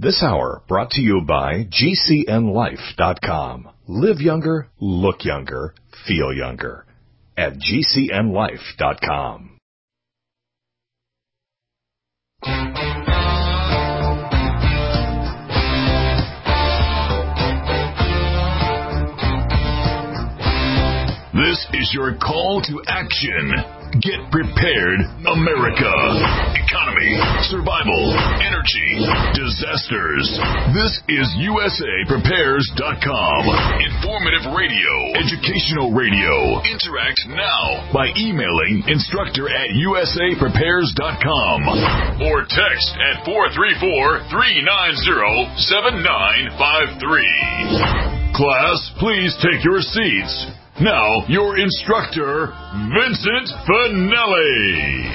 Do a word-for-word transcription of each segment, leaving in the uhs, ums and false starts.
This hour brought to you by G C N life dot com. Live younger, look younger, feel younger at G C N life dot com. This is your call to action. Get prepared, America. Economy, survival, energy, disasters. This is U S A Prepares dot com. Informative radio, educational radio. Interact now by emailing instructor at U S A Prepares dot com or text at four three four, three nine zero, seven nine five three. Class, please take your seats. Now, your instructor, Vincent Finelli.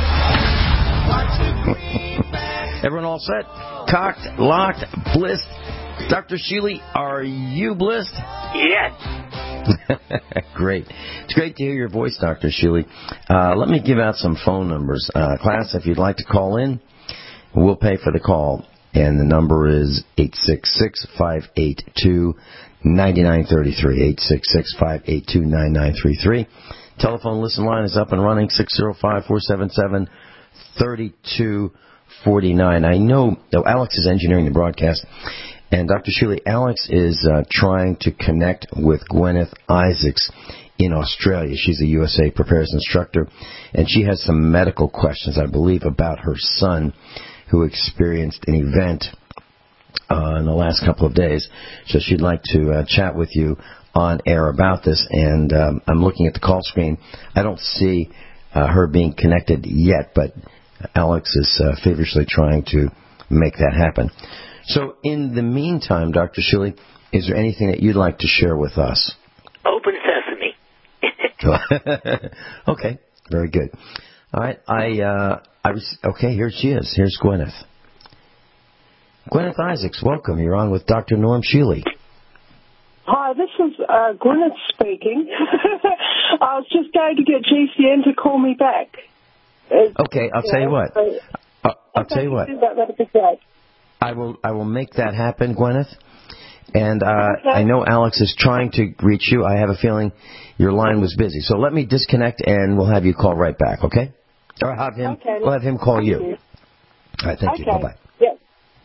Everyone all set? Cocked, locked, blissed. Doctor Sheely, are you blissed? Yes. Great. It's great to hear your voice, Doctor Sheely. Uh, let me give out some phone numbers. Uh, class, if you'd like to call in, we'll pay for the call. And the number is eight six six, five eight two, nine nine three three, eight six six, five eight two, nine nine three three. Telephone listen line is up and running, six zero five, four seven seven, three two four nine. I know oh, Alex is engineering the broadcast, and Doctor Sheely, Alex is uh, trying to connect with Gwyneth Isaacs in Australia. She's a U S A Prepares instructor, and she has some medical questions, I believe, about her son who experienced an event uh, in the last couple of days. So she'd like to uh, chat with you on air about this. And um, I'm looking at the call screen. I don't see uh, her being connected yet, but Alex is uh, feverishly trying to make that happen. So in the meantime, Doctor Sheely, is there anything that you'd like to share with us? Open sesame. Okay, very good. All right, I, uh, I was, okay, here she is. Here's Gwyneth. Gwyneth Isaacs, welcome. You're on with Doctor Norm Sheely. Hi, this is uh, Gwyneth speaking. I was just going to get G C N to call me back. Uh, okay, I'll tell you what. So, I'll, I'll tell you what. That, that'd be great. I will, I will make that happen, Gwyneth. And uh, okay. I know Alex is trying to reach you. I have a feeling your line was busy. So let me disconnect, and we'll have you call right back, okay? Or have him, okay, we'll have him call you. you. All right, thank okay. you. Bye-bye. Yep.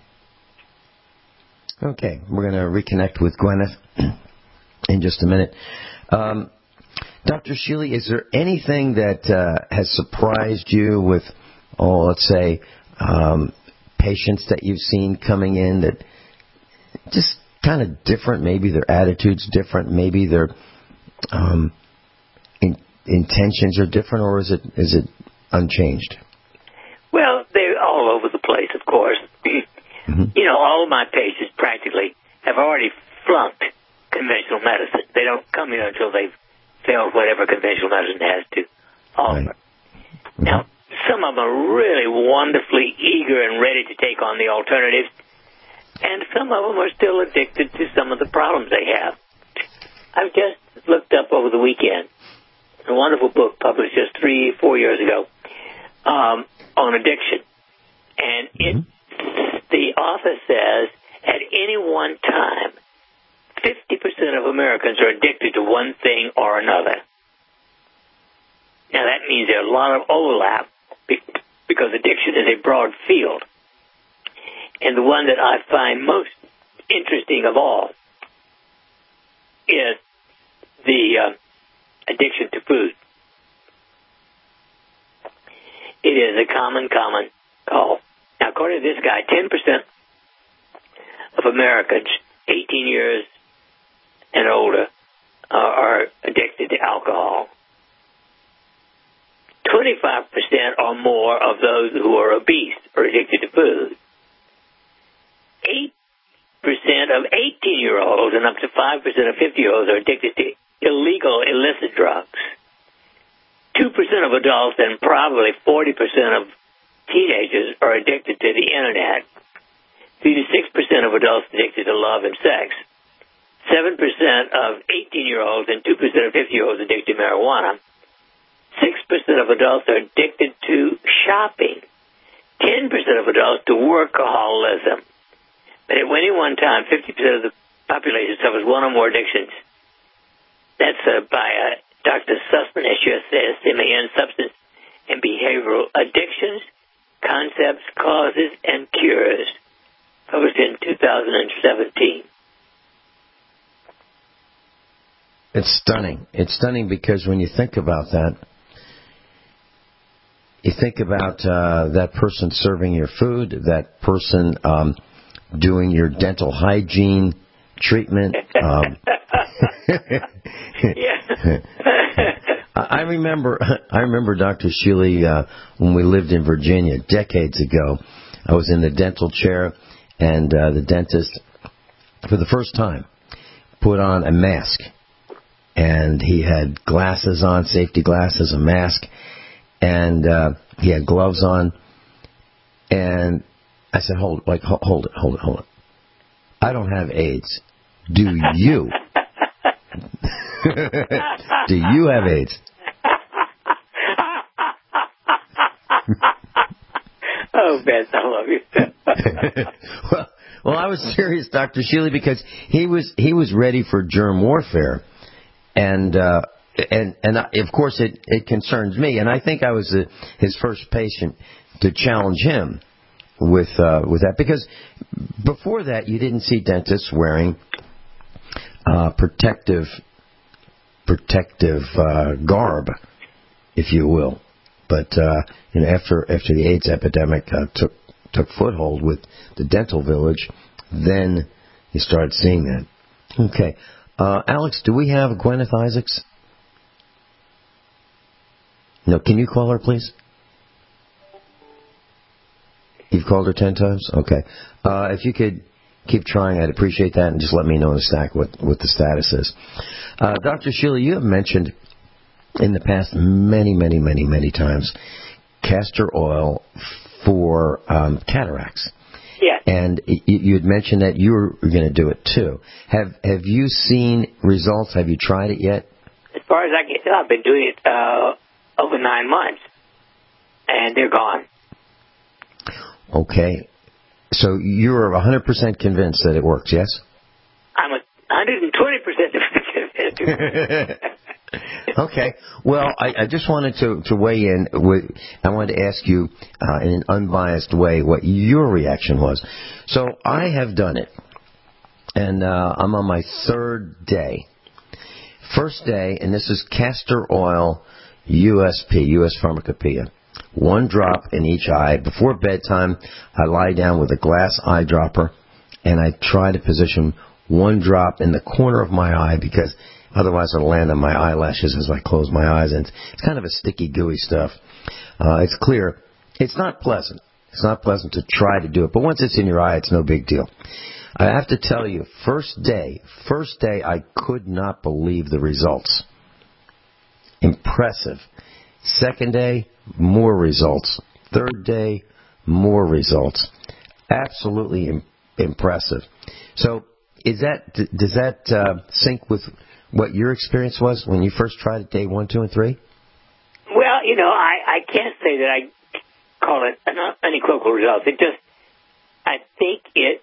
Okay, we're going to reconnect with Gwyneth in just a minute. Um, Doctor Sheely, is there anything that uh, has surprised you with, oh, let's say, um, patients that you've seen coming in that just kind of different? Maybe their attitude's different. Maybe their um, in, intentions are different, or is it is it unchanged? Well, they're all over the place, of course. Mm-hmm. You know, all of my patients practically have already flunked conventional medicine. They don't come here until they've failed whatever conventional medicine has to offer. Right. Mm-hmm. Now, some of them are really wonderfully eager and ready to take on the alternatives, and some of them are still addicted to some of the problems they have. I've just looked up over the weekend a wonderful book published just three, four years ago um, on addiction. And it, mm-hmm. the author says at any one time, fifty percent of Americans are addicted to one thing or another. Now, that means there's a lot of overlap because addiction is a broad field. And the one that I find most interesting of all is the uh, addiction to food. It is a common, common call. Now, according to this guy, ten percent of Americans eighteen years and older uh, are addicted to alcohol. twenty-five percent or more of those who are obese are addicted to food. eight percent of eighteen-year-olds and up to five percent of fifty-year-olds are addicted to illegal, illicit drugs. two percent of adults and probably forty percent of teenagers are addicted to the Internet. three to six percent of adults addicted to love and sex. seven percent of eighteen-year-olds and two percent of fifty-year-olds addicted to marijuana. six percent of adults are addicted to shopping. ten percent of adults to workaholism. any one time, fifty percent of the population suffers one or more addictions. That's uh, by uh, Doctor Sussman, S U S S M A N, Substance and Behavioral Addictions, Concepts, Causes, and Cures, published in two thousand seventeen. It's stunning. It's stunning because when you think about that, you think about uh, that person serving your food, that person um, doing your dental hygiene treatment. Um, I remember, I remember Doctor Sheely uh, when we lived in Virginia decades ago. I was in the dental chair, and uh, the dentist, for the first time, put on a mask. And he had glasses on, safety glasses, a mask, and uh, he had gloves on. And I said, hold, like, hold it, hold it, hold it. I don't have AIDS. Do you? Do you have AIDS? Oh, Beth, I love you. well, well, I was serious, Doctor Sheely, because he was he was ready for germ warfare. And, uh, and, and of course it, it concerns me. And I think I was the, his first patient to challenge him with, uh, with that. Because before that, you didn't see dentists wearing, uh, protective, protective, uh, garb, if you will. But, uh, you know, after, after the AIDS epidemic, uh, took, took foothold with the dental village, then you started seeing that. Okay. Uh, Alex, do we have Gwyneth Isaacs? No, can you call her, please? You've called her ten times? Okay. Uh, if you could keep trying, I'd appreciate that, and just let me know in the stack what, what the status is. Uh, Doctor Sheely, you have mentioned in the past many, many, many, many times castor oil for um, cataracts. Yeah. And you had mentioned that you were going to do it too. Have Have you seen results? Have you tried it yet? As far as I can tell, I've been doing it uh, over nine months, and they're gone. Okay. So you're one hundred percent convinced that it works, yes? I'm one hundred twenty percent convinced. Okay. Well, I, I just wanted to, to weigh in. With, I wanted to ask you uh, in an unbiased way what your reaction was. So I have done it, and uh, I'm on my third day. First day, and this is castor oil U S P, U S Pharmacopoeia. One drop in each eye. Before bedtime, I lie down with a glass eyedropper, and I try to position one drop in the corner of my eye because otherwise it'll land on my eyelashes as I close my eyes. And it's kind of a sticky, gooey stuff. Uh, it's clear. It's not pleasant. It's not pleasant to try to do it. But once it's in your eye, it's no big deal. I have to tell you, first day, first day, I could not believe the results. Impressive. Second day, more results. Third day, more results. Absolutely im- impressive. So, is that does that uh, sync with what your experience was when you first tried it, day one, two, and three? Well, you know, I, I can't say that I call it an unequivocal result. It just, I think it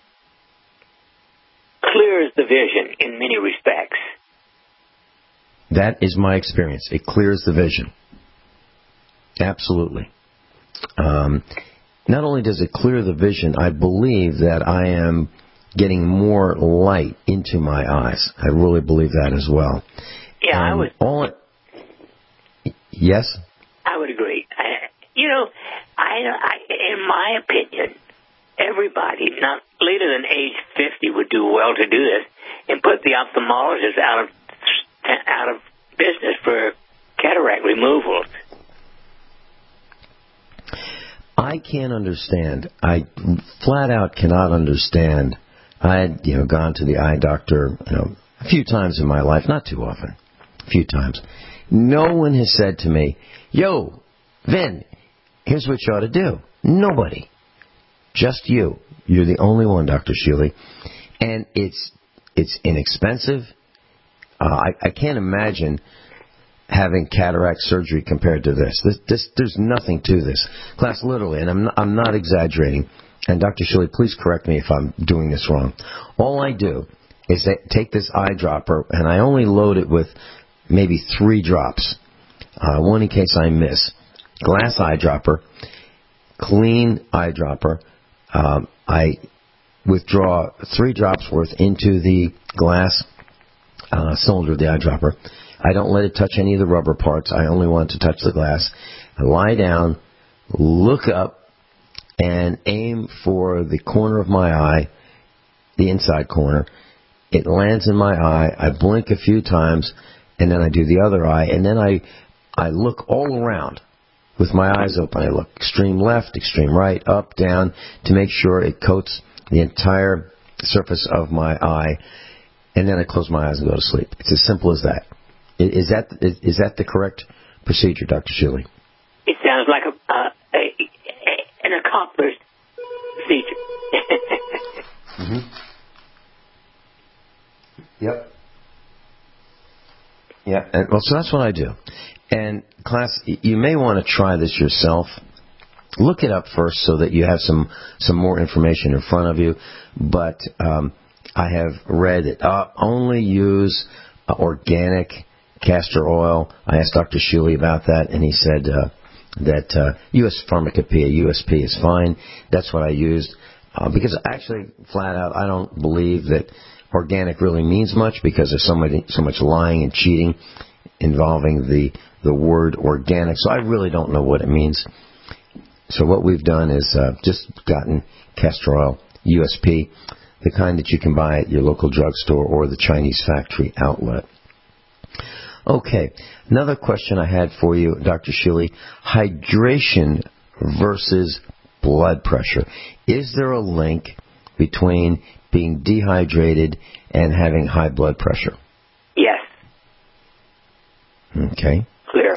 clears the vision in many respects. That is my experience. It clears the vision. Absolutely. Um, not only does it clear the vision, I believe that I am getting more light into my eyes. I really believe that as well. Yeah, and I would. All it, yes? I would agree. I, you know, I, I, in my opinion, everybody not later than age fifty would do well to do this and put the ophthalmologist out of out of business for cataract removals. I can't understand. I flat out cannot understand. I had, you know, gone to the eye doctor, you know, a few times in my life, not too often, a few times. No one has said to me, "Yo, Vin, here's what you ought to do." Nobody. Just you. You're the only one, Doctor Sheely. And it's it's inexpensive. Uh, I, I can't imagine having cataract surgery compared to this. This, this. There's nothing to this. Class, literally, and I'm not, I'm not exaggerating. and Doctor Shilley, please correct me if I'm doing this wrong. All I do is take this eyedropper, and I only load it with maybe three drops, uh, one in case I miss. Glass eyedropper, clean eyedropper. Um, I withdraw three drops worth into the glass uh, cylinder of the eyedropper. I don't let it touch any of the rubber parts. I only want it to touch the glass. I lie down, look up, and aim for the corner of my eye, the inside corner. It lands in my eye. I blink a few times, and then I do the other eye, and then I I look all around with my eyes open. I look extreme left, extreme right, up, down, to make sure it coats the entire surface of my eye, and then I close my eyes and go to sleep. It's as simple as that. Is that is, is that the correct procedure, Doctor Shilley? It sounds like a, uh, a, a an accomplished procedure. Mm-hmm. Yep. Yeah. And, well, so that's what I do. And class, you may want to try this yourself. Look it up first so that you have some some more information in front of you. But um, I have read it. Uh, only use uh, organic castor oil. I asked Doctor Shilley about that, and he said uh, that uh, U S Pharmacopoeia, U S P, is fine. That's what I used. Uh, because actually, flat out, I don't believe that organic really means much, because there's so much, so much lying and cheating involving the, the word organic. So I really don't know what it means. So what we've done is uh, just gotten castor oil, U S P, the kind that you can buy at your local drugstore or the Chinese factory outlet. Okay, another question I had for you, Doctor Shilley, hydration versus blood pressure. Is there a link between being dehydrated and having high blood pressure? Yes. Okay. Clear.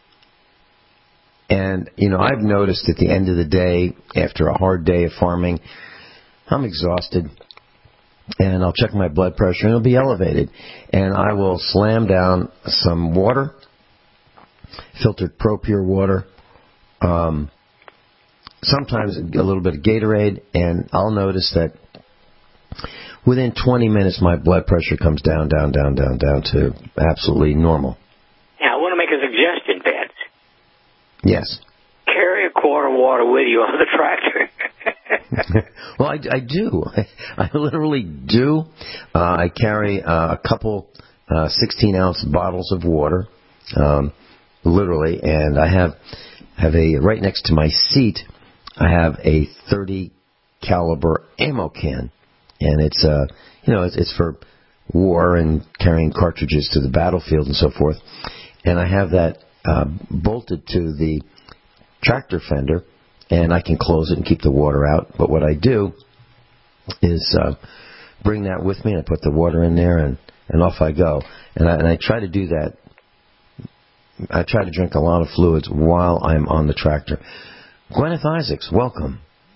And, you know, I've noticed at the end of the day, after a hard day of farming, I'm exhausted, and I'll check my blood pressure, and it'll be elevated. And I will slam down some water, filtered ProPure water, um, sometimes a little bit of Gatorade, and I'll notice that within twenty minutes, my blood pressure comes down, down, down, down, down to absolutely normal. Now, I want to make a suggestion, Vince. Yes. Carry a quart of water with you on the tractor. Well, I, I do. I, I literally do. Uh, I carry uh, a couple uh, sixteen-ounce bottles of water, um, literally, and I have have a right next to my seat. I have a thirty caliber ammo can, and it's uh, you know, it's, it's for war and carrying cartridges to the battlefield and so forth. And I have that uh, bolted to the tractor fender, and I can close it and keep the water out. But what I do is uh, bring that with me, and I put the water in there, and, and off I go. And I, and I try to do that. I try to drink a lot of fluids while I'm on the tractor. Gwyneth Isaacs, welcome.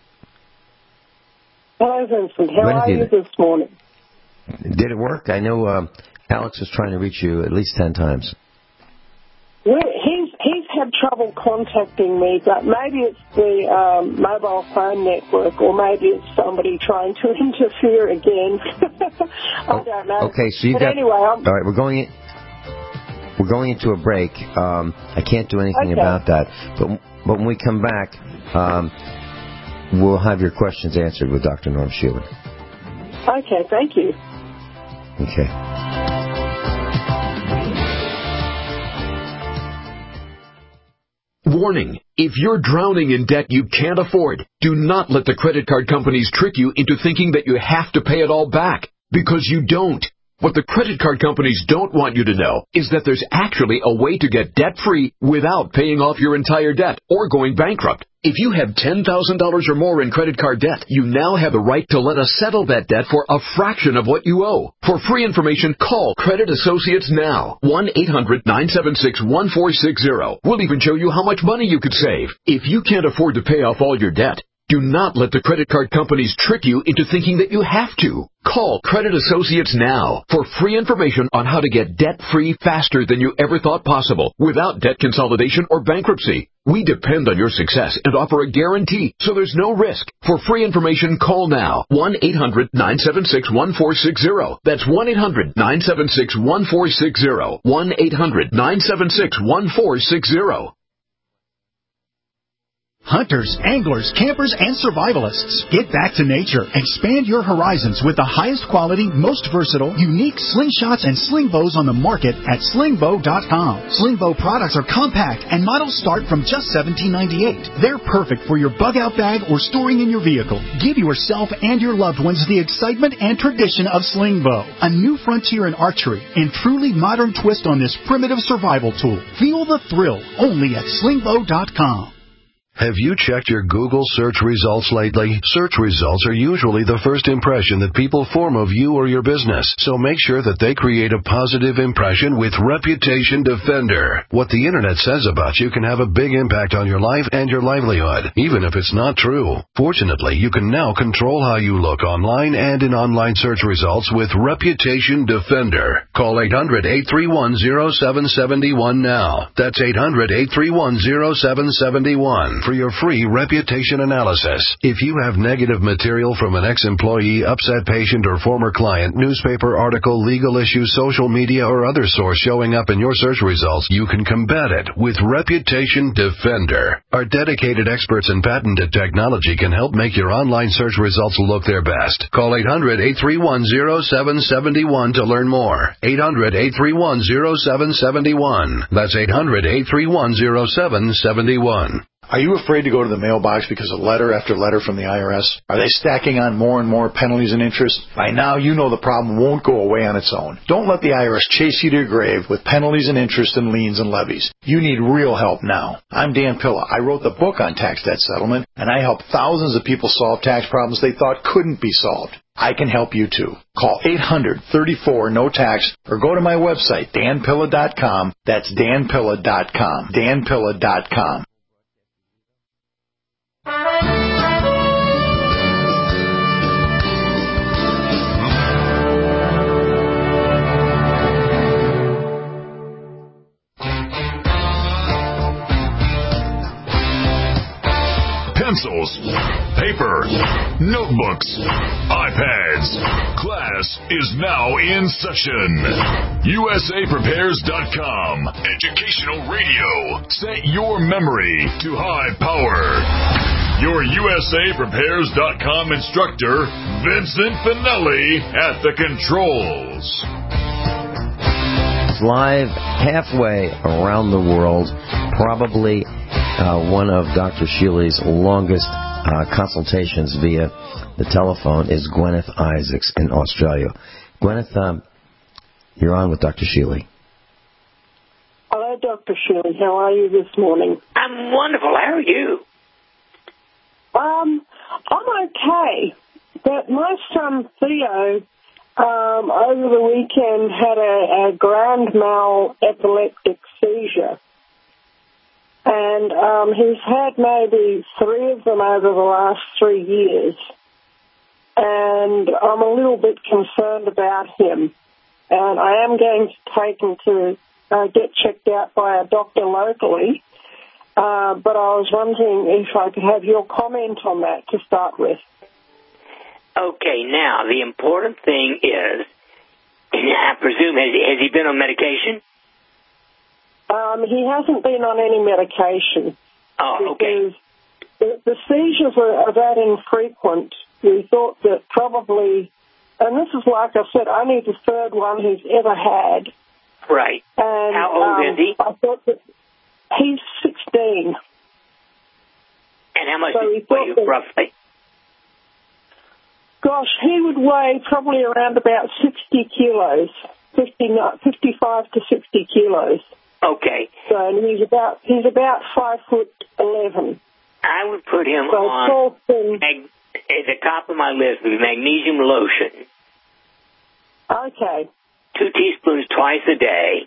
Hello, Vincent. How Gwyneth, are you this morning? Did it work? I know uh, Alex was trying to reach you at least ten times. Well, he's he's had trouble contacting me, but maybe it's the um, mobile phone network, or maybe it's somebody trying to interfere again. I don't know. Okay, so you but got. Anyway, I'm, all right, we're going. In, we're going into a break. Um, I can't do anything okay. about that, but but when we come back, um, we'll have your questions answered with Doctor Norm Shilley. Okay, thank you. Okay. Warning, if you're drowning in debt you can't afford, do not let the credit card companies trick you into thinking that you have to pay it all back, because you don't. What the credit card companies don't want you to know is that there's actually a way to get debt-free without paying off your entire debt or going bankrupt. If you have ten thousand dollars or more in credit card debt, you now have the right to let us settle that debt for a fraction of what you owe. For free information, call Credit Associates now. one eight hundred nine seven six one four six zero. We'll even show you how much money you could save. If you can't afford to pay off all your debt, do not let the credit card companies trick you into thinking that you have to. Call Credit Associates now for free information on how to get debt-free faster than you ever thought possible without debt consolidation or bankruptcy. We depend on your success and offer a guarantee, so there's no risk. For free information, call now. one eight hundred nine seven six one four six zero. That's one eight hundred nine seven six one four six zero. one eight hundred nine seven six one four six zero. Hunters, anglers, campers, and survivalists. Get back to nature. Expand your horizons with the highest quality, most versatile, unique slingshots and sling bows on the market at sling bow dot com. Sling bow products are compact and models start from just seventeen ninety-eight. They're perfect for your bug-out bag or storing in your vehicle. Give yourself and your loved ones the excitement and tradition of sling bow. A new frontier in archery and truly modern twist on this primitive survival tool. Feel the thrill only at sling bow dot com. Have you checked your Google search results lately? Search results are usually the first impression that people form of you or your business, so make sure that they create a positive impression with Reputation Defender. What the Internet says about you can have a big impact on your life and your livelihood, even if it's not true. Fortunately, you can now control how you look online and in online search results with Reputation Defender. Call eight hundred eight three one zero seven seven one now. That's eight hundred eight three one zero seven seven one. For your free reputation analysis. If you have negative material from an ex-employee, upset patient, or former client, newspaper article, legal issue, social media, or other source showing up in your search results, you can combat it with Reputation Defender. Our dedicated experts in patented technology can help make your online search results look their best. Call eight hundred eight three one zero seven seven one to learn more. eight hundred eight three one zero seven seven one. That's eight hundred eight three one zero seven seven one. Are you afraid to go to the mailbox because of letter after letter from the I R S? Are they stacking on more and more penalties and interest? By now, you know the problem won't go away on its own. Don't let the I R S chase you to your grave with penalties and interest and liens and levies. You need real help now. I'm Dan Pilla. I wrote the book on tax debt settlement, and I help thousands of people solve tax problems they thought couldn't be solved. I can help you too. Call eight hundred thirty-four no tax or go to my website, dan pilla dot com. That's dan pilla dot com. dan pilla dot com. Pencils, paper, notebooks, iPads. Class is now in session. U S A Prepares dot com. Educational radio. Set your memory to high power. Your U S A Prepares dot com instructor, Vincent Finelli, at the controls. Live halfway around the world, probably uh, one of Doctor Shealy's longest uh, consultations via the telephone is Gwyneth Isaacs in Australia. Gwyneth, um, you're on with Doctor Shealy. Hello, Doctor Shealy. How are you this morning? I'm wonderful. How are you? Um, I'm okay, but my son Theo Um, over the weekend had a, a grand mal epileptic seizure. And um, he's had maybe three of them over the last three years. And I'm a little bit concerned about him. And I am going to take him to uh, get checked out by a doctor locally. Uh, but I was wondering if I could have your comment on that to start with. Okay, now, the important thing is, I presume, has, has he been on medication? Um, he hasn't been on any medication. Oh, okay. The, the seizures are, are that infrequent. We thought that probably, and this is, like I said, only the third one he's ever had. Right. And, how old um, is he? I thought that he's sixteen. And how much so does he weigh, that, roughly? Gosh, he would weigh probably around about sixty kilos, fifty, fifty-five to sixty kilos. Okay. So and he's about he's about five foot eleven. I would put him so on mag- at the top of my list would be magnesium lotion. Okay. Two teaspoons twice a day,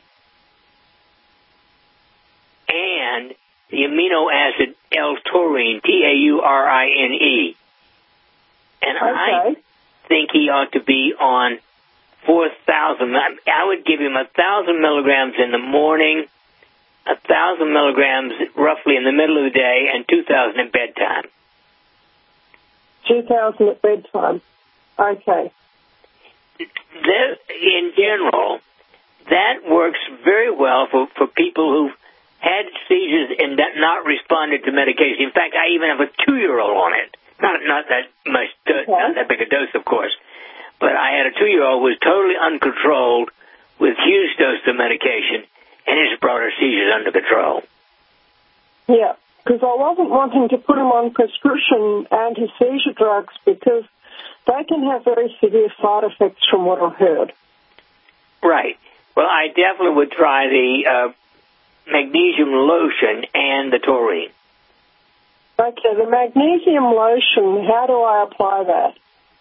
and the amino acid L-taurine, T A U R I N E. And okay. I think he ought to be on four thousand. I would give him one thousand milligrams in the morning one thousand milligrams roughly in the middle of the day and two thousand at bedtime. two thousand at bedtime. Okay. That, in general, that works very well for, for people who've had seizures and not responded to medication. In fact, I even have a two-year-old on it. Not not that much, okay. Not that big a dose, of course. But I had a two-year-old who was totally uncontrolled with huge doses of medication, and it just brought her seizures under control. Yeah, because I wasn't wanting to put him on prescription anti-seizure drugs because they can have very severe side effects from what I've heard. Right. Well, I definitely would try the uh, magnesium lotion and the taurine. Okay, the magnesium lotion, how do I apply that?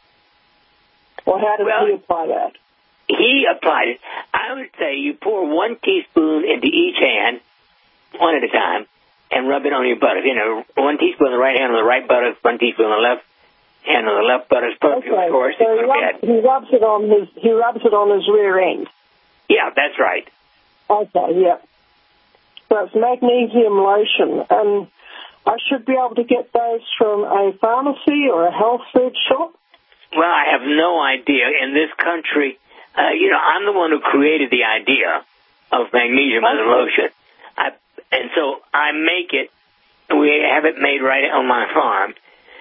Or how does well, he apply that? He applied it. I would say you pour one teaspoon into each hand, one at a time, and rub it on your buttocks. You know, one teaspoon on the right hand on the right buttocks, one teaspoon on the left hand on the left buttocks. Okay, of course, so he rubs, he rubs it on his he rubs it on his rear end. Yeah, that's right. Okay, yeah. So it's magnesium lotion, and I should be able to get those from a pharmacy or a health food shop? Well, I have no idea. In this country, uh, you know, I'm the one who created the idea of magnesium as a lotion. I, and so I make it, we have it made right on my farm.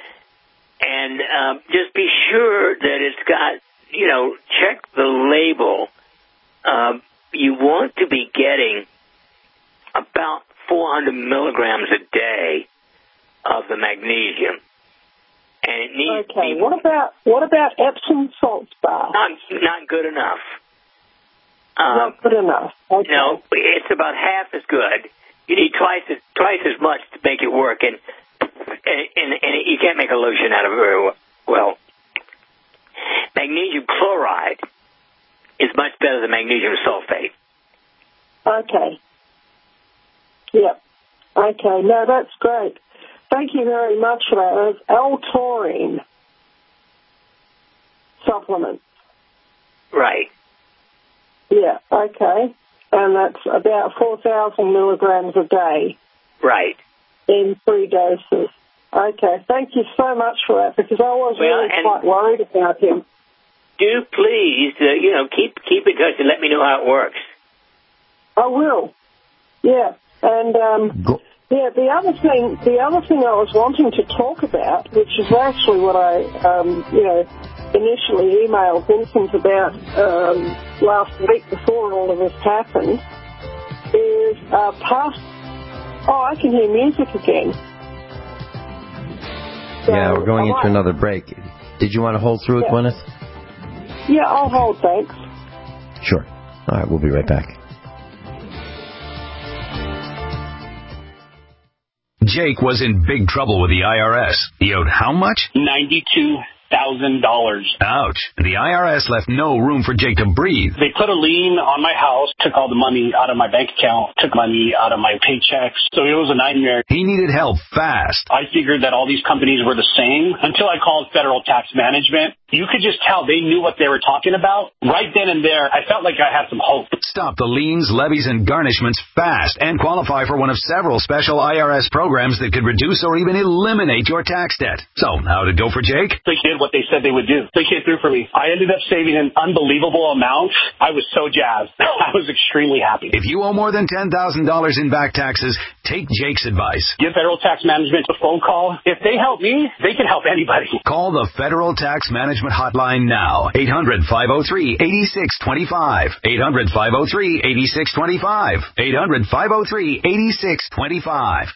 And uh, just be sure that it's got, you know, check the label. Uh, you want to be getting about four hundred milligrams a day of the magnesium. And it needs okay. to be... What about, what about Epsom salt bath? Not, not good enough. Um, not good enough. Okay. No, it's about half as good. You need twice as, twice as much to make it work, and, and, and, and you can't make a lotion out of it very well. Magnesium chloride is much better than magnesium sulfate. Okay. Yep. Okay. No, that's great. Thank you very much for that. It's L-taurine supplements. Right. Yeah, okay. And that's about four thousand milligrams a day. Right. In three doses. Okay, thank you so much for that, because I was well, really quite worried about him. Do please, uh, you know, keep keep in touch and let me know how it works. I will. Yeah, and um, Go- yeah, the other thing, the other thing I was wanting to talk about, which is actually what I, um, you know, initially emailed Vincent about um, last week before all of this happened, is uh, past. Oh, I can hear music again. So yeah, we're going into another break. Did you want to hold through it, yeah. Gwyneth? Yeah, I'll hold, thanks. Sure. All right, we'll be right back. Jake was in big trouble with the I R S. He owed how much? ninety-two thousand dollars. Ouch. The I R S left no room for Jake to breathe. They put a lien on my house, took all the money out of my bank account, took money out of my paychecks. So it was a nightmare. He needed help fast. I figured that all these companies were the same until I called Federal Tax Management. You could just tell they knew what they were talking about. Right then and there, I felt like I had some hope. Stop the liens, levies, and garnishments fast and qualify for one of several special I R S programs that could reduce or even eliminate your tax debt. So, how'd it go for Jake? They did what they said they would do. They came through for me. I ended up saving an unbelievable amount. I was so jazzed. I was extremely happy. If you owe more than ten thousand dollars in back taxes, take Jake's advice. Give Federal Tax Management a phone call. If they help me, they can help anybody. Call the Federal Tax Management Hotline now. eight hundred, five oh three, eight six two five. eight hundred, five oh three, eight six two five. eight hundred, five oh three, eight six two five.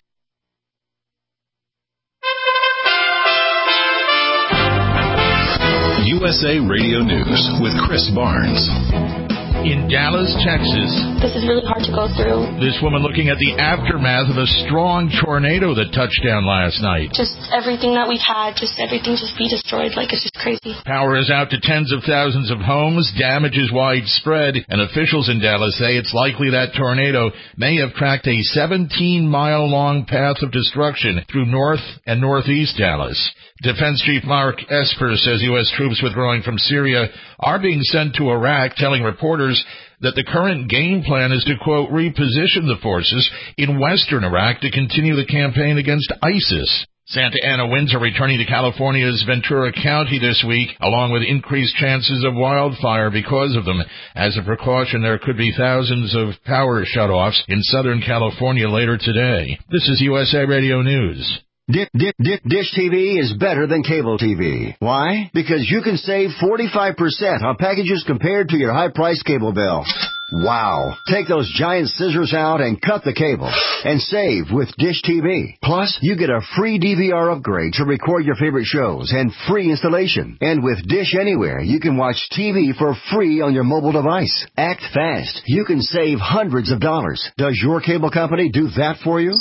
U S A Radio News with Chris Barnes. In Dallas, Texas. This is really hard to go through. This woman looking at the aftermath of a strong tornado that touched down last night. Just everything that we've had, just everything just be destroyed. Like, it's just crazy. Power is out to tens of thousands of homes. Damage is widespread. And officials in Dallas say it's likely that tornado may have tracked a seventeen-mile-long path of destruction through north and northeast Dallas. Defense Chief Mark Esper says U S troops withdrawing from Syria are being sent to Iraq, telling reporters that the current game plan is to, quote, reposition the forces in western Iraq to continue the campaign against ISIS. Santa Ana winds are returning to California's Ventura County this week, along with increased chances of wildfire because of them. As a precaution, there could be thousands of power shutoffs in Southern California later today. This is U S A Radio News. Dish, Dish, Dish, Dish T V is better than cable T V. Why? Because you can save forty-five percent on packages compared to your high-priced cable bill. Wow. Take those giant scissors out and cut the cable and save with Dish T V. Plus, you get a free D V R upgrade to record your favorite shows and free installation. And with Dish Anywhere, you can watch T V for free on your mobile device. Act fast. You can save hundreds of dollars. Does your cable company do that for you?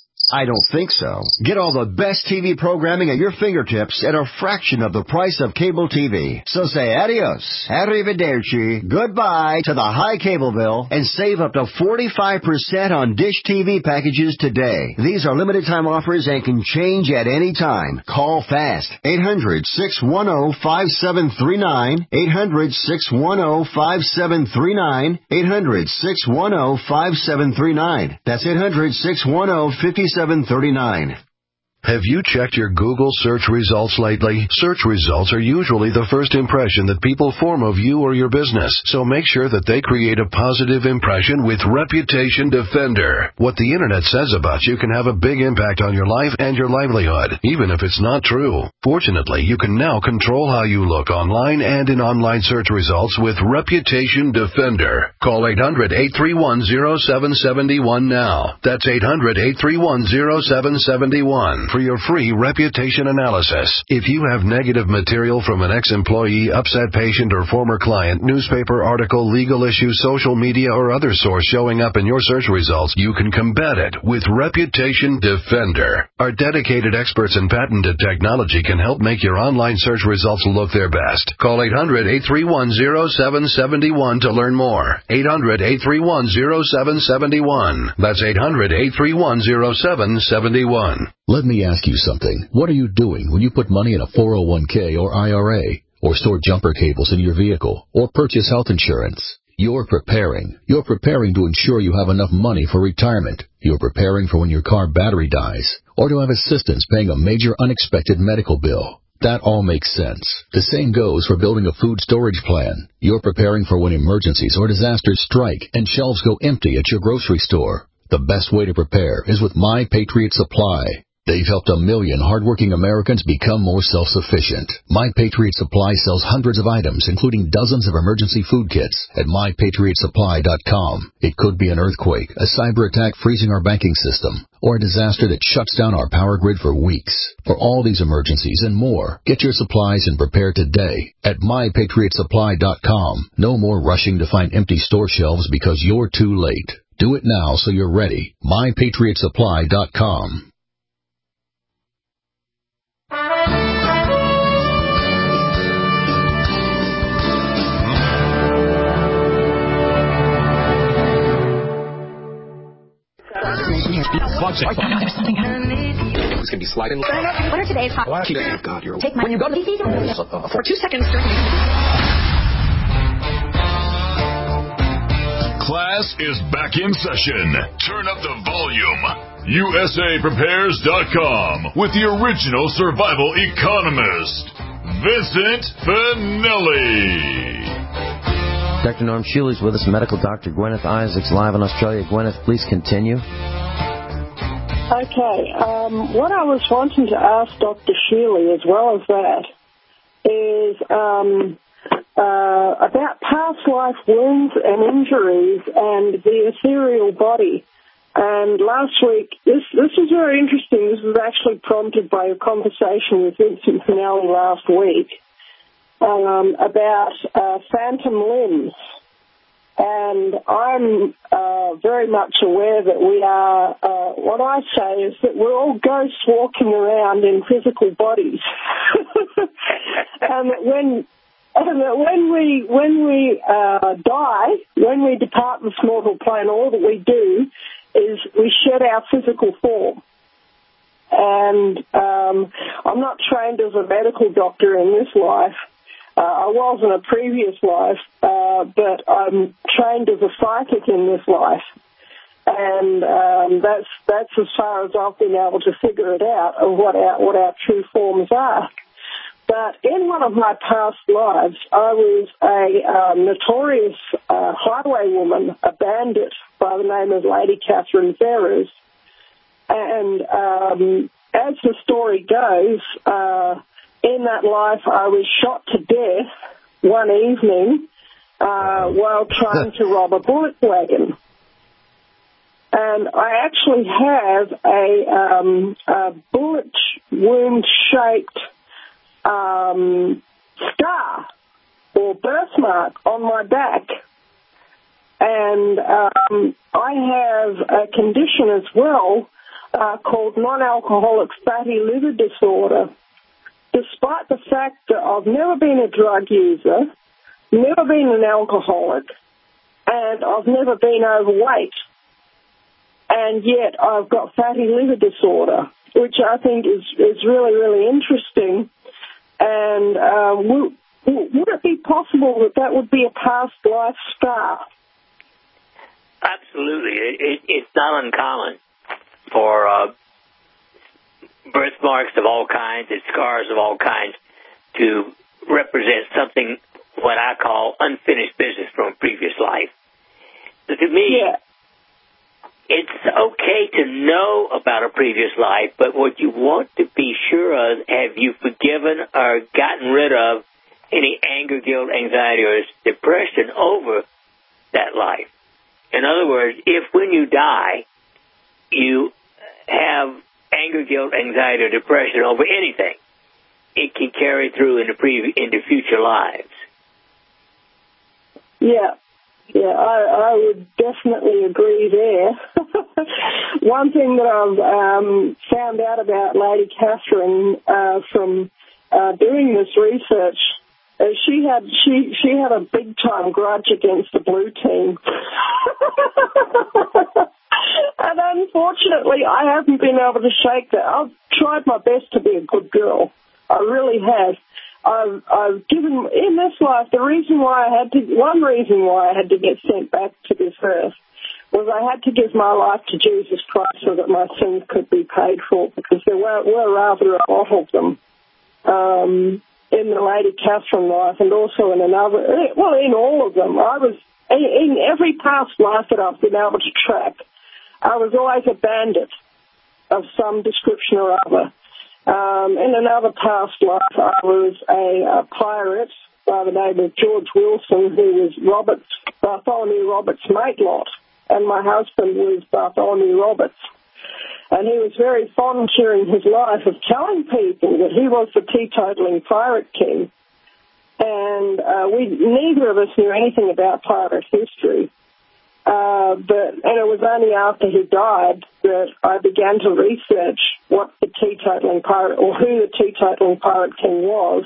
I don't think so. Get all the best T V programming at your fingertips at a fraction of the price of cable T V. So say adios, arrivederci, goodbye to the high cable bill and save up to forty-five percent on Dish T V packages today. These are limited time offers and can change at any time. Call fast. eight hundred, six one zero, five seven three nine. eight hundred, six one zero, five seven three nine. eight hundred, six one zero, five seven three nine. That's eight hundred, six one zero, five seven three nine. Have you checked your Google search results lately? Search results are usually the first impression that people form of you or your business, so make sure that they create a positive impression with Reputation Defender. What the Internet says about you can have a big impact on your life and your livelihood, even if it's not true. Fortunately, you can now control how you look online and in online search results with Reputation Defender. Call eight hundred, eight three one, zero seven seven one now. That's eight hundred, eight three one, zero seven seven one. For your free reputation analysis. If you have negative material from an ex-employee, upset patient, or former client, newspaper article, legal issue, social media, or other source showing up in your search results, you can combat it with Reputation Defender. Our dedicated experts in patented technology can help make your online search results look their best. Call eight hundred, eight three one, zero seven seven one to learn more. eight hundred, eight three one, zero seven seven one. That's eight hundred, eight three one, zero seven seven one. Let me ask you something. What are you doing when you put money in a four oh one k or I R A, or store jumper cables in your vehicle, or purchase health insurance? You're preparing. You're preparing to ensure you have enough money for retirement. You're preparing for when your car battery dies, or to have assistance paying a major unexpected medical bill. That all makes sense. The same goes for building a food storage plan. You're preparing for when emergencies or disasters strike and shelves go empty at your grocery store. The best way to prepare is with My Patriot Supply. They've helped a million hardworking Americans become more self-sufficient. My Patriot Supply sells hundreds of items, including dozens of emergency food kits at my patriot supply dot com. It could be an earthquake, a cyber attack freezing our banking system, or a disaster that shuts down our power grid for weeks. For all these emergencies and more, get your supplies and prepare today at my patriot supply dot com. No more rushing to find empty store shelves because you're too late. Do it now so you're ready. my patriot supply dot com. It's going to be sliding. What are today's hot? God, you're Take my when you go to the for two seconds. Class is back in session. Turn up the volume. U S A prepares dot com with the original survival economist, Vincent Finelli. Doctor Norm Shealy's with us, medical doctor Gwyneth Isaacs, live in Australia. Gwyneth, please continue. Okay, um, what I was wanting to ask Doctor Shealy, as well as that, is um, uh, about past life wounds and injuries and the ethereal body. And last week, this this was very interesting. This was actually prompted by a conversation with Vincent Finelli last week um, about uh, phantom limbs. And I'm uh, very much aware that we are, uh, what I say is that we're all ghosts walking around in physical bodies. And that when, and that when we, when we uh, die, when we depart this mortal plane, all that we do is we shed our physical form. And um, I'm not trained as a medical doctor in this life, Uh, I was in a previous life, uh, but I'm trained as a psychic in this life. And um, that's that's as far as I've been able to figure it out of what our, what our true forms are. But in one of my past lives, I was a um, notorious uh, highwaywoman, a bandit by the name of Lady Catherine Ferrers. And um, as the story goes, uh, in that life I was shot to death one evening uh, while trying to rob a bullock wagon. And I actually have a, um, a bullet wound-shaped um, scar or birthmark on my back. And um, I have a condition as well uh, called non-alcoholic fatty liver disorder. Despite the fact that I've never been a drug user, never been an alcoholic, and I've never been overweight. And yet I've got fatty liver disorder, which I think is, is really, really interesting. And uh, would, would it be possible that that would be a past life scar? Absolutely. It, it, it's not uncommon for uh, birthmarks of all kinds and scars of all kinds to represent something, what I call unfinished business from a previous life. So to me, yeah. It's okay to know about a previous life, but what you want to be sure of, have you forgiven or gotten rid of any anger, guilt, anxiety, or depression over that life? In other words, if when you die, you have anger, guilt, anxiety, or depression over anything, it can carry through into, pre- into future lives. Yeah. Yeah, I, I would definitely agree there. One thing that I've um, found out about Lady Catherine uh, from uh, doing this research is she had she she had a big time grudge against the blue team, and unfortunately, I haven't been able to shake that. I've tried my best to be a good girl. I really have. I've, I've given, in this life, the reason why I had to, one reason why I had to get sent back to this earth was I had to give my life to Jesus Christ so that my sins could be paid for, because there were, were rather a lot of them um, in the Lady Catherine life and also in another, well, in all of them. I was, in, in every past life that I've been able to track, I was always a bandit of some description or other. Um, in another past life, I was a, a pirate by the name of George Wilson, who was Roberts, Bartholomew Roberts' mate-lot, and my husband was Bartholomew Roberts. And he was very fond during his life of telling people that he was the teetotaling pirate king. And uh, we neither of us knew anything about pirate history. Uh, but and it was only after he died that I began to research what the teetotaling pirate, or who the teetotaling pirate king was,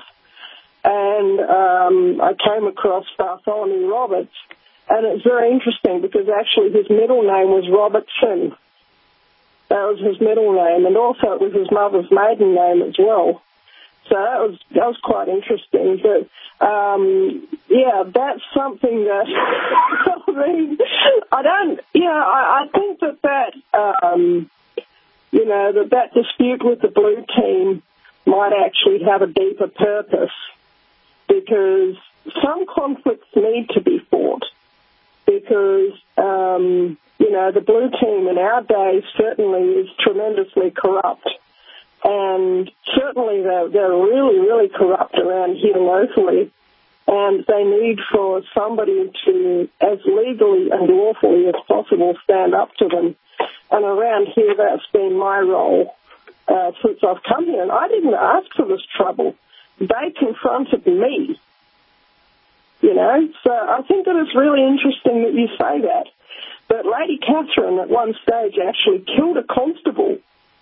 and um, I came across Bartholomew Roberts, and it's very interesting because actually his middle name was Robertson. That was his middle name, and also it was his mother's maiden name as well. So that was that was quite interesting. But um, yeah, that's something that I mean, I don't. Yeah, I, I think that that um, you know that that dispute with the blue team might actually have a deeper purpose, because some conflicts need to be fought. Because um, you know the blue team in our days certainly is tremendously corrupt. And certainly they're, they're really, really corrupt around here locally. And they need for somebody to, as legally and lawfully as possible, stand up to them. And around here, that's been my role uh, since I've come here. And I didn't ask for this trouble. They confronted me. You know? So I think that it's really interesting that you say that. But Lady Catherine at one stage actually killed a constable.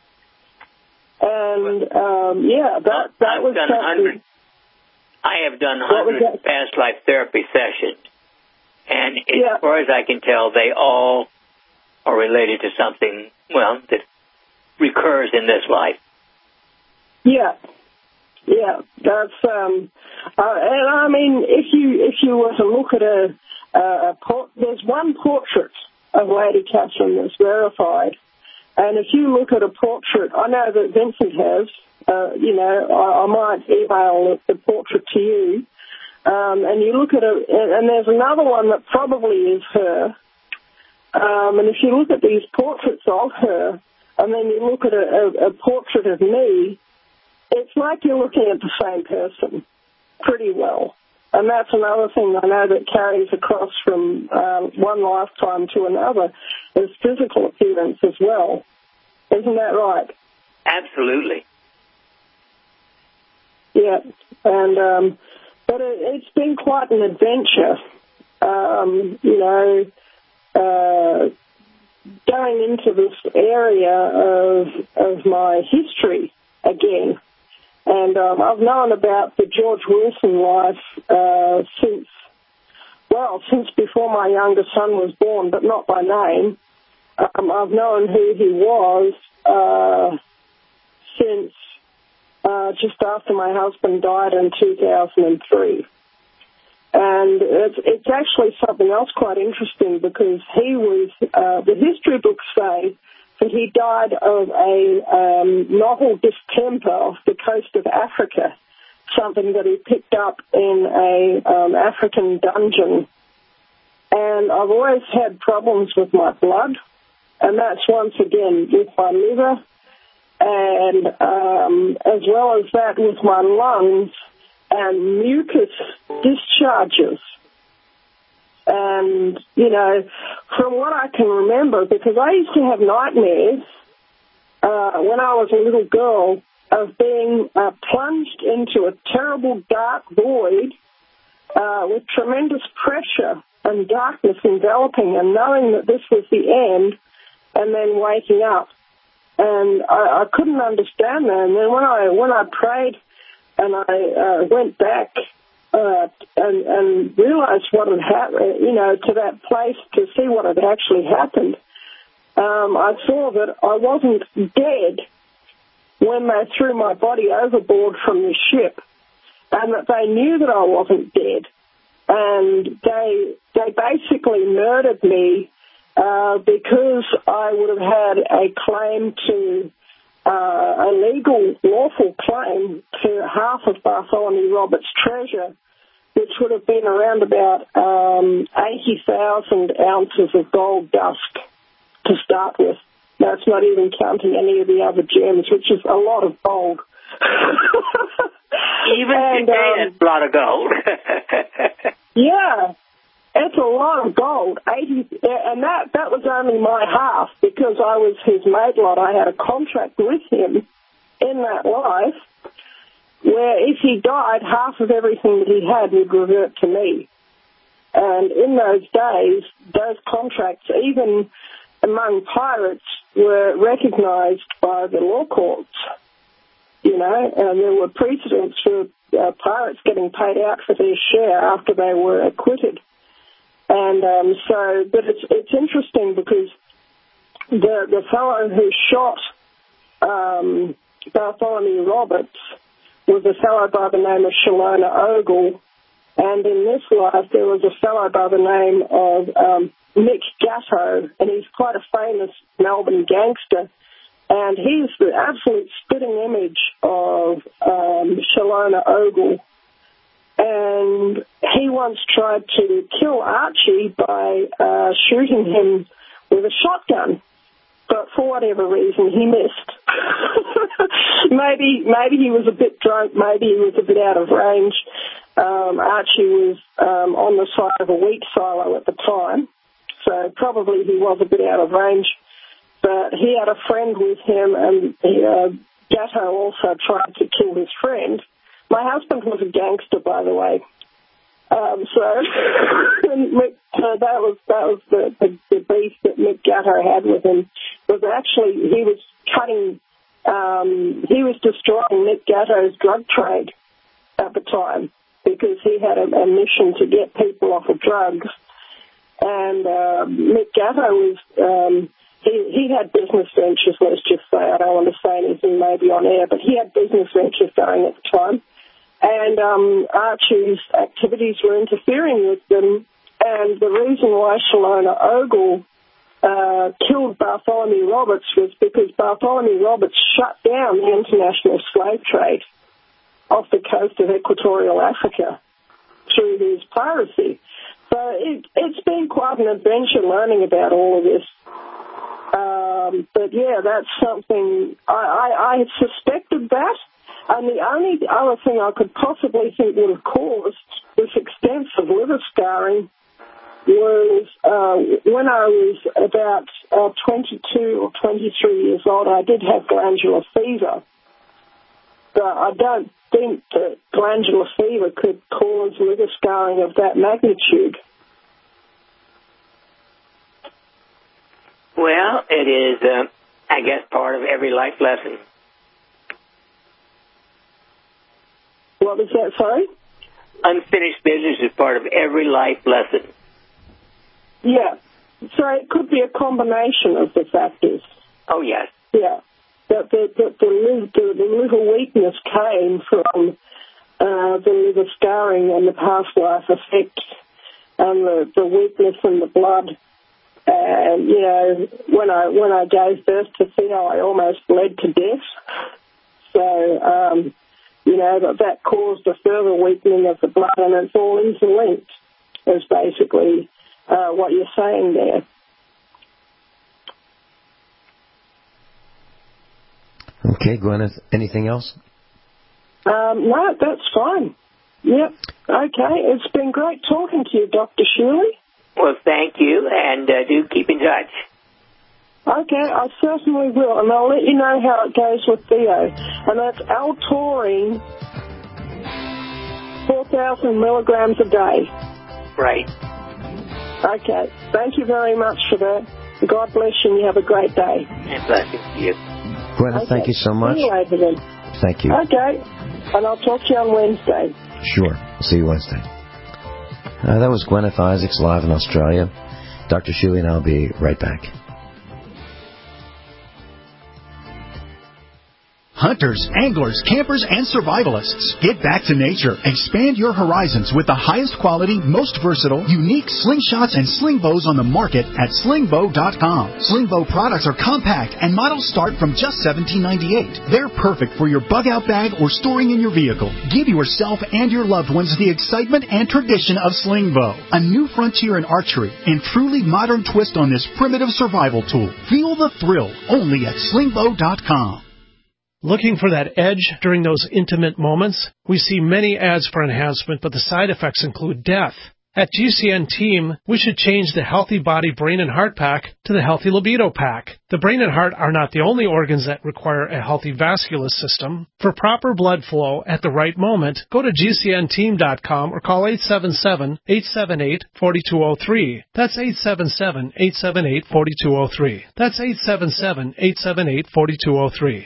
And, um, yeah, that, that was something. I have done hundreds of past life therapy sessions. And as yeah. far as I can tell, they all are related to something, well, that recurs in this life. Yeah. yeah, that's um, uh, and I mean, if you if you were to look at a, a port, there's one portrait of Lady Catherine that's verified, and if you look at a portrait, I know that Vincent has. Uh, you know, I, I might email the portrait to you, um, and you look at it, and there's another one that probably is her. Um, and if you look at these portraits of her, and then you look at a, a, a portrait of me, it's like you're looking at the same person pretty well. And that's another thing I know that carries across from uh, one lifetime to another, is physical appearance as well. Isn't that right? Absolutely. Yeah, and um, but it, it's been quite an adventure, um, you know, uh, going into this area of of my history again. And um, I've known about the George Wilson life uh, since, well, since before my younger son was born, but not by name. Um, I've known who he was uh, since uh, just after my husband died in two thousand three. And it's, it's actually something else quite interesting, because he was, uh, the history books say that he died of a um, novel distemper off the coast of Africa, something that he picked up in a um, African dungeon. And I've always had problems with my blood, and that's once again with my liver, and um, as well as that with my lungs and mucus discharges. And, you know, from what I can remember, because I used to have nightmares uh, when I was a little girl of being uh, plunged into a terrible dark void uh, with tremendous pressure and darkness enveloping, and knowing that this was the end, and then waking up. And I, I couldn't understand that. And then when I when I prayed and I uh, went back uh, and, and realized what had happened, you know, to that place to see what had actually happened, um, I saw that I wasn't dead when they threw my body overboard from the ship, and that they knew that I wasn't dead. And they they basically murdered me uh, because I would have had a claim to, uh, a legal, lawful claim to half of Bartholomew Roberts' treasure, which would have been around about um, eighty thousand ounces of gold dust to start with. That's not even counting any of the other gems, which is a lot of gold. Even and, today, um, that's a lot of gold. Yeah, it's a lot of gold. eighty, and that, that was only my half, because I was his maidlot. I had a contract with him in that life where if he died, half of everything that he had would revert to me. And in those days, those contracts, even among pirates, were recognized by the law courts. You know, and there were precedents for uh, pirates getting paid out for their share after they were acquitted. And um, so, but it's it's interesting because the the fellow who shot um, Bartholomew Roberts was a fellow by the name of Shalona Ogle, and in this life there was a fellow by the name of um, Mick Gatto, and he's quite a famous Melbourne gangster. And he's the absolute spitting image of um, Shalona Ogle. And he once tried to kill Archie by uh, shooting him with a shotgun. But for whatever reason, he missed. maybe maybe he was a bit drunk. Maybe he was a bit out of range. Um, Archie was um, on the side of a wheat silo at the time. So probably he was a bit out of range. But he had a friend with him, and he, uh, Gatto also tried to kill his friend. My husband was a gangster, by the way. Um, so, Mick, so that was that was the, the, the beef that Mick Gatto had with him. Was actually he was cutting, um, he was destroying Mick Gatto's drug trade at the time, because he had a, a mission to get people off of drugs. And uh, Mick Gatto was um, he, he had business ventures, let's just say. I don't want to say anything maybe on air, but he had business ventures going at the time. And um, Archie's activities were interfering with them. And the reason why Shalona Ogle uh, killed Bartholomew Roberts was because Bartholomew Roberts shut down the international slave trade off the coast of Equatorial Africa through his piracy. So it, it's been quite an adventure learning about all of this. Um, but, yeah, that's something I, I, I suspected that. And the only other thing I could possibly think would have caused this extensive liver scarring was uh, when I was about uh, twenty-two or twenty-three years old, I did have glandular fever. But I don't think that glandular fever could cause liver scarring of that magnitude. Well, it is, uh, I guess, part of every life lesson. What was that, sorry? Unfinished business is part of every life lesson. Yeah. So it could be a combination of the factors. Oh, yes. Yeah. That the, the, the, the, the liver weakness came from uh, the liver scarring and the past life effect and the, the weakness in the blood. And, you know, when I when I gave birth to Theo, I almost bled to death. So, um, you know, that, that caused a further weakening of the blood, and it's all interlinked, is basically uh, what you're saying there. Okay, Gwyneth, anything else? Um, no, that's fine. Yep. Okay, it's been great talking to you, Doctor Shirley. Well, thank you, and uh, do keep in touch. Okay, I certainly will, and I'll let you know how it goes with Theo. And that's Altaurine, four thousand milligrams a day. Right. Okay, thank you very much for that. God bless you, and you have a great day. And blessings to you. Gwyneth, okay. Thank you so much. See you later then. Thank you. Okay, and I'll talk to you on Wednesday. Sure. See you Wednesday. Uh, that was Gwyneth Isaacs live in Australia. Doctor Shuey and I'll be right back. Hunters, anglers, campers, and survivalists. Get back to nature. Expand your horizons with the highest quality, most versatile, unique slingshots and sling bows on the market at sling bow dot com. Sling bow products are compact and models start from just seventeen ninety-eight. They're perfect for your bug-out bag or storing in your vehicle. Give yourself and your loved ones the excitement and tradition of sling bow. A new frontier in archery and truly modern twist on this primitive survival tool. Feel the thrill only at sling bow dot com. Looking for that edge during those intimate moments? We see many ads for enhancement, but the side effects include death. At G C N Team, we should change the Healthy Body, Brain, and Heart Pack to the Healthy Libido Pack. The brain and heart are not the only organs that require a healthy vascular system. For proper blood flow at the right moment, go to G C N team dot com or call eight seven seven, eight seven eight, four two zero three. That's eight seven seven, eight seven eight, four two zero three. That's eight seven seven, eight seven eight, four two zero three.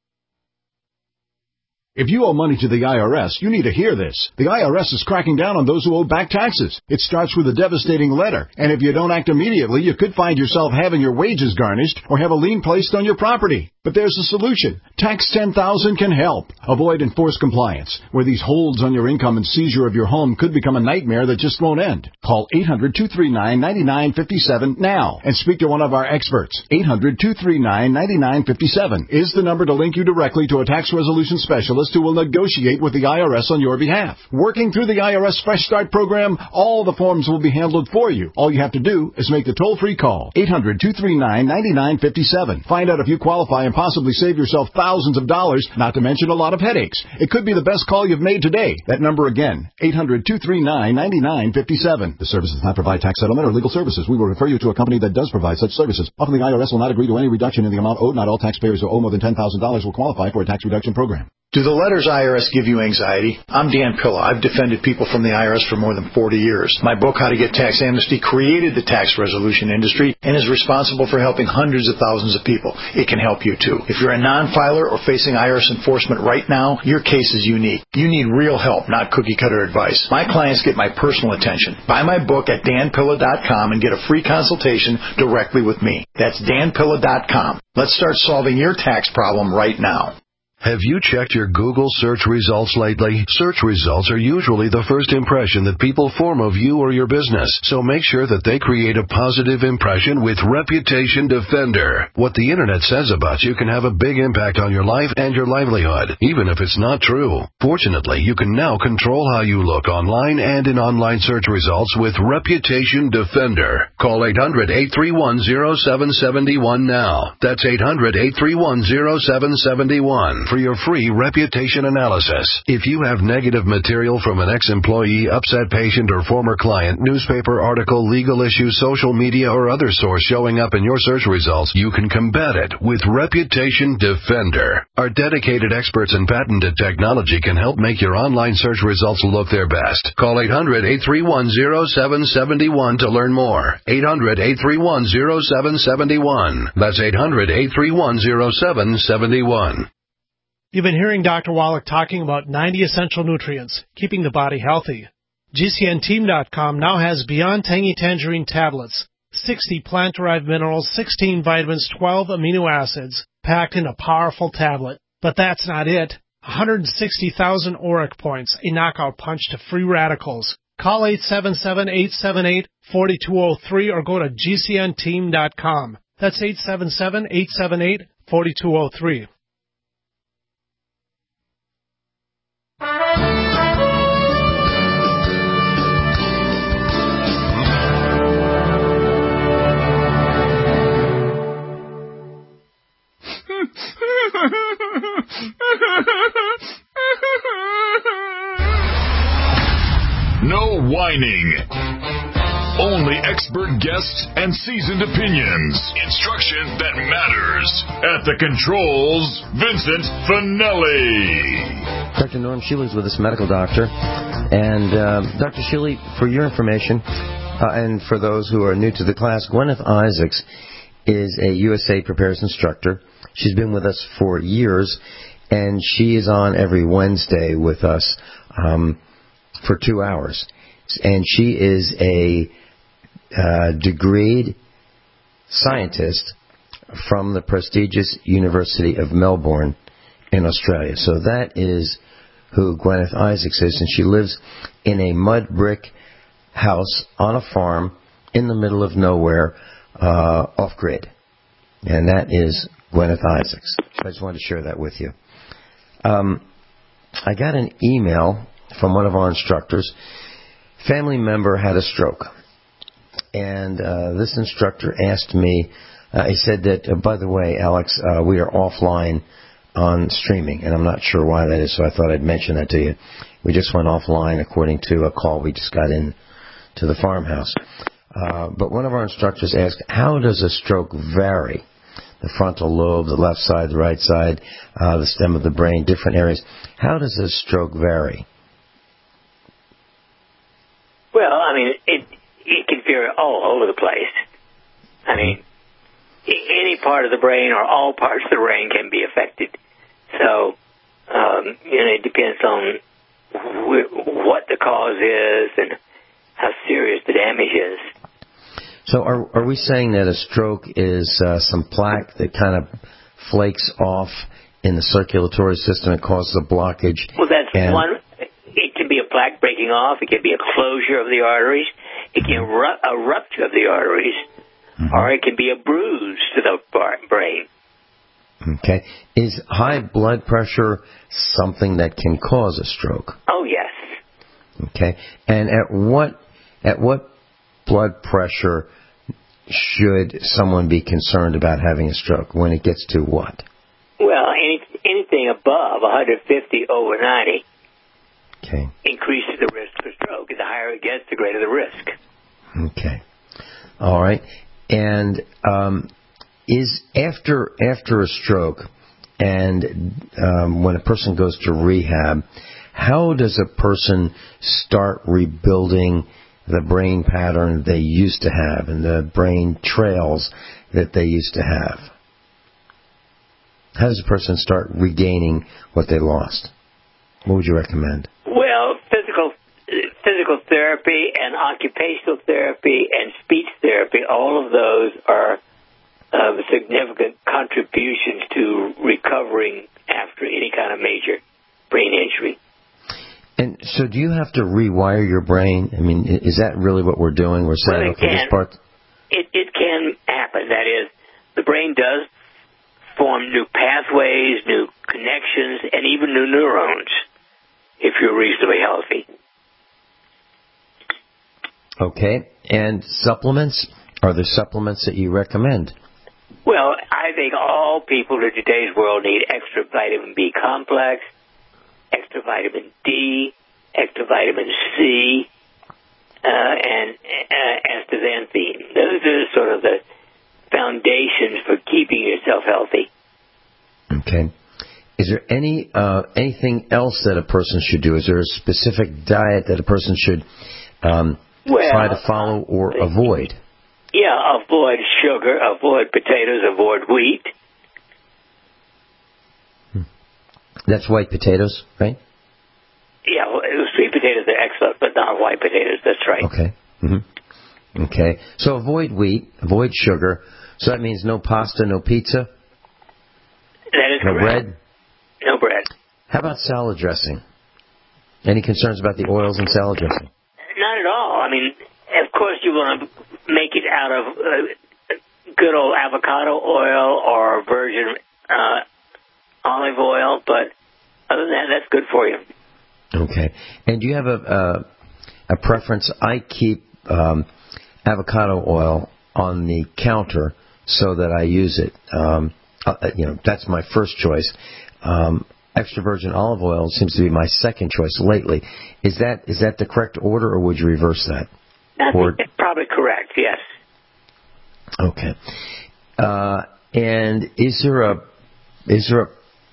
If you owe money to the I R S, you need to hear this. The I R S is cracking down on those who owe back taxes. It starts with a devastating letter, and if you don't act immediately, you could find yourself having your wages garnished or have a lien placed on your property. But there's a solution. Tax ten thousand can help. Avoid enforced compliance, where these holds on your income and seizure of your home could become a nightmare that just won't end. Call eight hundred, two three nine, nine nine five seven now and speak to one of our experts. eight hundred, two three nine, nine nine five seven is the number to link you directly to a tax resolution specialist who will negotiate with the I R S on your behalf. Working through the I R S Fresh Start program, all the forms will be handled for you. All you have to do is make the toll-free call. eight hundred, two three nine, nine nine five seven. Find out if you qualify and possibly save yourself thousands of dollars, not to mention a lot of headaches. It could be the best call you've made today. That number again, eight hundred, two three nine, nine nine five seven. The service does not provide tax settlement or legal services. We will refer you to a company that does provide such services. Often the I R S will not agree to any reduction in the amount owed. Not all taxpayers who owe more than ten thousand dollars will qualify for a tax reduction program. Do the letters I R S give you anxiety? I'm Dan Pilla. I've defended people from the I R S for more than forty years. My book, How to Get Tax Amnesty, created the tax resolution industry and is responsible for helping hundreds of thousands of people. It can help you to. If you're a non-filer or facing I R S enforcement right now, your case is unique. You need real help, not cookie-cutter advice. My clients get my personal attention. Buy my book at dan pilla dot com and get a free consultation directly with me. That's dan pilla dot com. Let's start solving your tax problem right now. Have you checked your Google search results lately? Search results are usually the first impression that people form of you or your business, so make sure that they create a positive impression with Reputation Defender. What the Internet says about you can have a big impact on your life and your livelihood, even if it's not true. Fortunately, you can now control how you look online and in online search results with Reputation Defender. Call eight hundred, eight three one, zero seven seven one now. That's eight hundred, eight three one, zero seven seven one. For your free reputation analysis. If you have negative material from an ex-employee, upset patient, or former client, newspaper article, legal issue, social media, or other source showing up in your search results, you can combat it with Reputation Defender. Our dedicated experts in patented technology can help make your online search results look their best. Call eight hundred, eight three one, zero seven seven one to learn more. eight hundred, eight three one, zero seven seven one. That's eight hundred, eight three one, zero seven seven one. You've been hearing Doctor Wallach talking about ninety essential nutrients, keeping the body healthy. G C N team dot com now has Beyond Tangy Tangerine tablets, sixty plant-derived minerals, sixteen vitamins, twelve amino acids, packed in a powerful tablet. But that's not it. one hundred sixty thousand auric points, a knockout punch to free radicals. Call eight seven seven, eight seven eight, four two zero three or go to G C N team dot com. That's eight seven seven, eight seven eight, four two zero three. No whining. Only expert guests and seasoned opinions. Instruction that matters. At the controls, Vincent Finelli. Doctor Norm Shealy is with us, medical doctor. And uh, Doctor Shealy, for your information, uh, and for those who are new to the class, Gwyneth Isaacs is a U S A Prepares instructor. She's been with us for years, and she is on every Wednesday with us um, for two hours. And she is a uh, degreed scientist from the prestigious University of Melbourne in Australia. So that is who Gwyneth Isaacs is, and she lives in a mud brick house on a farm in the middle of nowhere, uh, off-grid. And that is Gwyneth Isaacs. I just wanted to share that with you. Um, I got an email from one of our instructors. Family member had a stroke. And uh, this instructor asked me, uh, he said that, uh, by the way, Alex, uh, we are offline on streaming, and I'm not sure why that is, so I thought I'd mention that to you. We just went offline according to a call we just got in to the farmhouse. Uh, but one of our instructors asked, how does a stroke vary? The frontal lobe, the left side, the right side, uh, the stem of the brain, different areas. How does a stroke vary? Well, I mean, it it can vary all over the place. I mean, any part of the brain or all parts of the brain can be affected. So, um, you know, it depends on wh- what the cause is and how serious the damage is. So are are we saying that a stroke is uh, some plaque that kind of flakes off in the circulatory system and causes a blockage? Well, that's and one. It can be a plaque breaking off. It can be a closure of the arteries. It can ru- a rupture of the arteries. Mm-hmm. Or it can be a bruise to the bar- brain. Okay. Is high blood pressure something that can cause a stroke? Oh, yes. Okay. And at what at what blood pressure should someone be concerned about having a stroke? When it gets to what? Well, any, anything above one fifty over ninety okay. increases the risk for stroke. The higher it gets, the greater the risk. Okay. All right. And um, is after after a stroke, and um, when a person goes to rehab, how does a person start rebuilding the brain pattern they used to have and the brain trails that they used to have? How does a person start regaining what they lost? What would you recommend? Well, physical physical therapy and occupational therapy and speech therapy, all of those are uh, significant contributions to recovering after any kind of major brain injury. And so do you have to rewire your brain? I mean, is that really what we're doing? We're saying, well, okay, can, this part... It, it can happen. That is, the brain does form new pathways, new connections, and even new neurons if you're reasonably healthy. Okay. And supplements? Are there supplements that you recommend? Well, I think all people in today's world need extra vitamin B complex, extra vitamin D, extra vitamin C, uh, and uh, astaxanthin. Those are sort of the foundations for keeping yourself healthy. Okay. Is there any uh, anything else that a person should do? Is there a specific diet that a person should um, well, try to follow or uh, avoid? Yeah, avoid sugar, avoid potatoes, avoid wheat. That's white potatoes, right? Yeah, well, sweet potatoes are excellent, but not white potatoes. That's right. Okay. Mm-hmm. Okay. So avoid wheat, avoid sugar. So that means no pasta, no pizza? That is no correct. bread? No bread. How about salad dressing? Any concerns about the oils in salad dressing? Not at all. I mean, of course you want to make it out of uh, good old avocado oil or virgin uh, olive oil, but other than that, that's good for you. Okay. And do you have a a, a preference? I keep um, avocado oil on the counter so that I use it. Um, uh, you know, that's my first choice. Um, extra virgin olive oil seems to be my second choice lately. Is that is that the correct order, or would you reverse that? I or, think that's probably correct, yes. Okay. Uh, and is there a is there a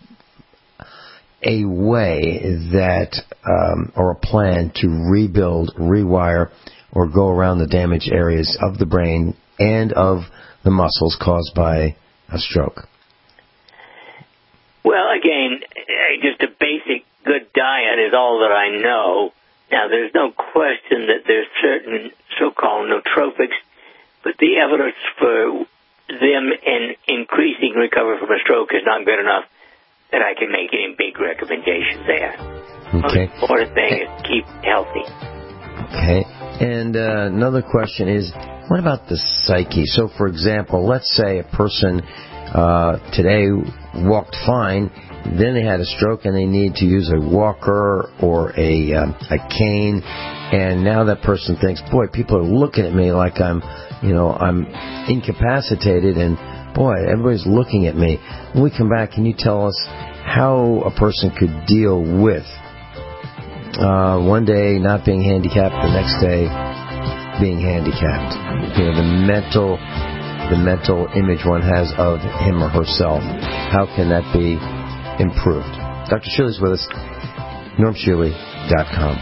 a way that, um, or a plan to rebuild, rewire, or go around the damaged areas of the brain and of the muscles caused by a stroke? Well, again, just a basic good diet is all that I know. Now, there's no question that there's certain so-called nootropics, but the evidence for them in increasing recovery from a stroke is not good enough that I can make any big recommendations there. Okay. The important thing is to keep healthy. Okay. And uh, another question is, what about the psyche? So, for example, let's say a person uh, today walked fine, then they had a stroke and they need to use a walker or a um, a cane, and now that person thinks, boy, people are looking at me like I'm, you know, I'm incapacitated, and boy, everybody's looking at me. When we come back, can you tell us how a person could deal with uh, one day not being handicapped, the next day being handicapped? You know, the mental, the mental image one has of him or herself. How can that be improved? Doctor Shealy's with us. Norm Shealy dot com.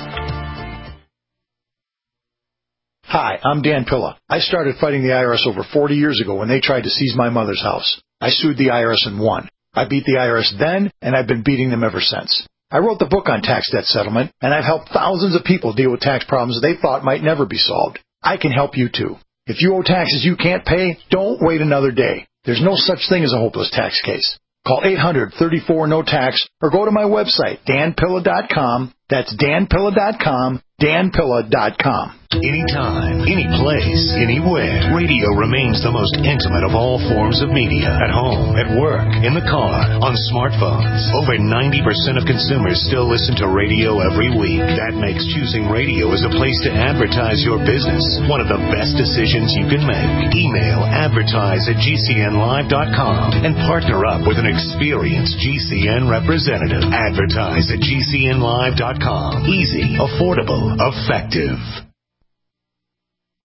Hi, I'm Dan Pilla. I started fighting the I R S over forty years ago when they tried to seize my mother's house. I sued the I R S and won. I beat the I R S then, and I've been beating them ever since. I wrote the book on tax debt settlement, and I've helped thousands of people deal with tax problems they thought might never be solved. I can help you too. If you owe taxes you can't pay, don't wait another day. There's no such thing as a hopeless tax case. Call eight hundred, thirty-four, no tax or go to my website, dan pilla dot com. That's dan pilla dot com, dan pilla dot com. Anytime, any place, anywhere. Radio remains the most intimate of all forms of media. At home, at work, in the car, on smartphones. Over ninety percent of consumers still listen to radio every week. That makes choosing radio as a place to advertise your business one of the best decisions you can make. Email advertise at g c n live dot com and partner up with an experienced G C N representative. Advertise at g c n live dot com. Easy, affordable, effective.